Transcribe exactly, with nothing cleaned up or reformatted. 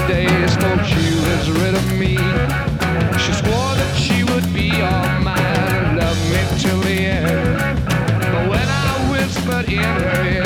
days, thought she was rid of me. She swore that she would be all mine and love me till the end. But when I whispered in her ear,